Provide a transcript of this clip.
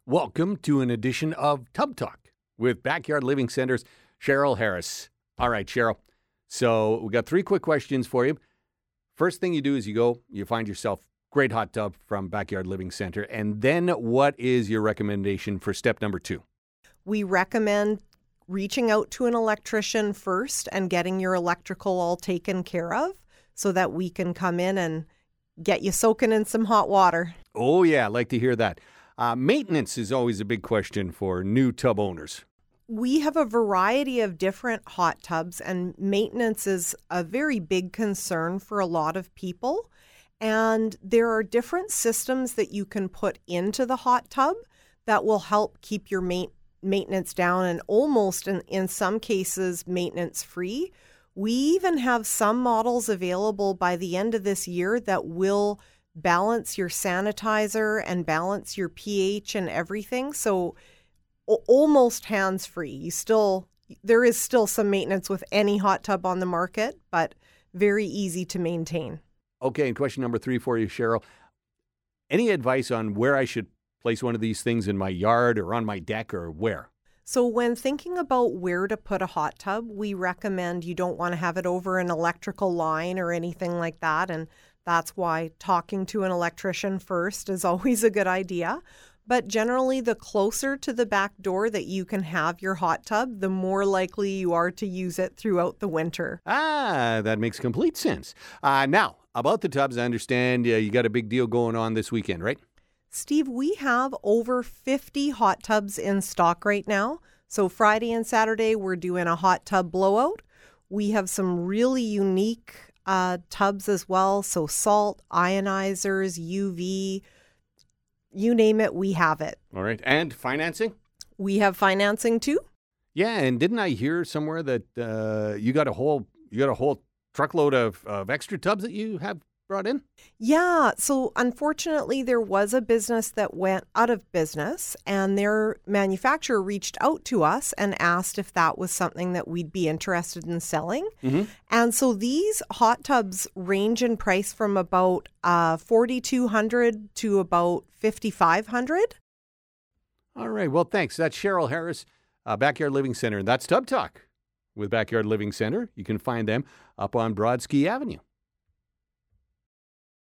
Welcome to an edition of Tub Talk with Backyard Living Center's Cheryl Harris. All right, Cheryl. So we got 3 quick questions for you. First thing you do is you find yourself great hot tub from Backyard Living Center. And then what is your recommendation for step number 2? We recommend reaching out to an electrician first and getting your electrical all taken care of so that we can come in and get you soaking in some hot water. Oh, yeah, I'd like to hear that. Maintenance is always a big question for new tub owners. We have a variety of different hot tubs, and maintenance is a very big concern for a lot of people. And there are different systems that you can put into the hot tub that will help keep your maintenance down and almost, in some cases, maintenance free. We even have some models available by the end of this year that will balance your sanitizer and balance your pH and everything. So almost hands-free. There is still some maintenance with any hot tub on the market, but very easy to maintain. Okay, and question number 3 for you, Cheryl. Any advice on where I should place one of these things in my yard or on my deck or where? So when thinking about where to put a hot tub, we recommend you don't want to have it over an electrical line or anything like that. And that's why talking to an electrician first is always a good idea. But generally, the closer to the back door that you can have your hot tub, the more likely you are to use it throughout the winter. That makes complete sense. Now, about the tubs, I understand you got a big deal going on this weekend, right? Steve, we have over 50 hot tubs in stock right now. So Friday and Saturday, we're doing a hot tub blowout. We have some really unique tubs as well. So salt, ionizers, UV, you name it, we have it. All right. And financing? We have financing too. Yeah, and didn't I hear somewhere that you got a whole truckload of extra tubs that you have brought in? Yeah. So unfortunately, there was a business that went out of business, and their manufacturer reached out to us and asked if that was something that we'd be interested in selling. Mm-hmm. And so these hot tubs range in price from about $4,200 to about $5,500. All right. Well, thanks. That's Cheryl Harris, Backyard Living Center. And that's Tub Talk with Backyard Living Center. You can find them up on Brodsky Avenue.